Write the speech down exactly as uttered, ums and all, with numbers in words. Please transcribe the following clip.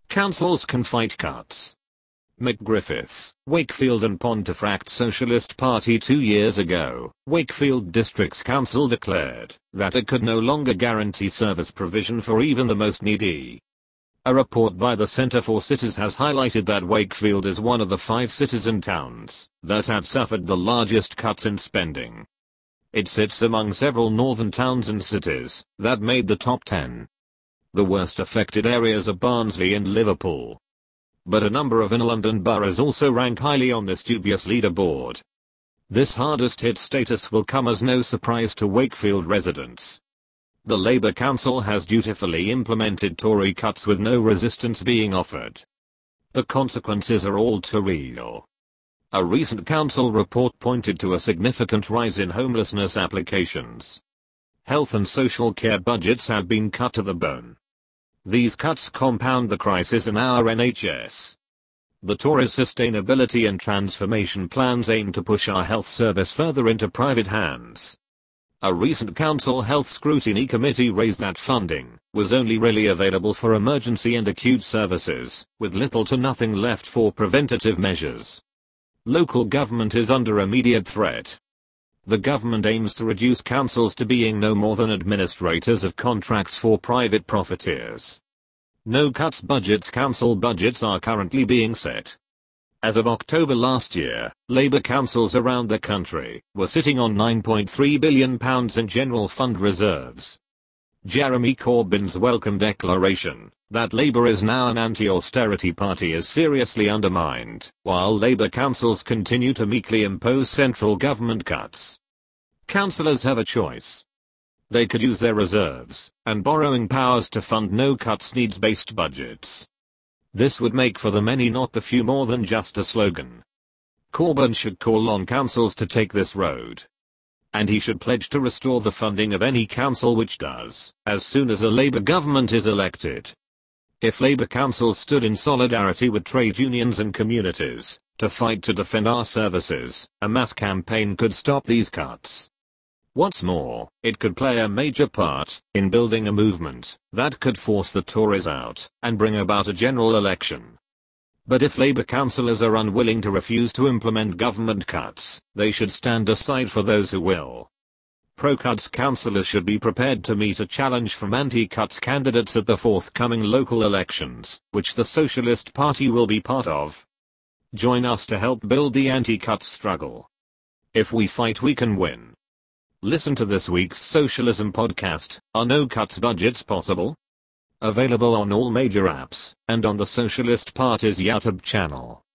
Councils can fight cuts. McGriffiths, Wakefield and Pontefract Socialist Party. Two years ago, Wakefield District's Council declared that it could no longer guarantee service provision for even the most needy. A report by the Centre for Cities has highlighted that Wakefield is one of the five cities and towns that have suffered the largest cuts in spending. It sits among several northern towns and cities that made the top ten. The worst affected areas are Barnsley and Liverpool. But a number of inland and boroughs also rank highly on this dubious leaderboard. This hardest hit status will come as no surprise to Wakefield residents. The Labour Council has dutifully implemented Tory cuts with no resistance being offered. The consequences are all too real. A recent council report pointed to a significant rise in homelessness applications. Health and social care budgets have been cut to the bone. These cuts compound the crisis in our N H S. The Tories' sustainability and transformation plans aim to push our health service further into private hands. A recent council health scrutiny committee raised that funding was only really available for emergency and acute services, with little to nothing left for preventative measures. Local government is under immediate threat. The government aims to reduce councils to being no more than administrators of contracts for private profiteers. No cuts budgets. Council budgets are currently being set. As of October last year, Labour councils around the country were sitting on nine point three billion pounds in general fund reserves. Jeremy Corbyn's welcome declaration that Labour is now an anti-austerity party is seriously undermined, while Labour councils continue to meekly impose central government cuts. Councillors have a choice. They could use their reserves and borrowing powers to fund no-cuts needs-based budgets. This would make for the many, not the few, more than just a slogan. Corbyn should call on councils to take this road. And he should pledge to restore the funding of any council which does, as soon as a Labour government is elected. If Labour councils stood in solidarity with trade unions and communities to fight to defend our services, a mass campaign could stop these cuts. What's more, it could play a major part in building a movement that could force the Tories out and bring about a general election. But if Labour councillors are unwilling to refuse to implement government cuts, they should stand aside for those who will. Pro-cuts councillors should be prepared to meet a challenge from anti-cuts candidates at the forthcoming local elections, which the Socialist Party will be part of. Join us to help build the anti-cuts struggle. If we fight, we can win. Listen to this week's Socialism podcast, Are No Cuts Budgets Possible? Available on all major apps, and on the Socialist Party's YouTube channel.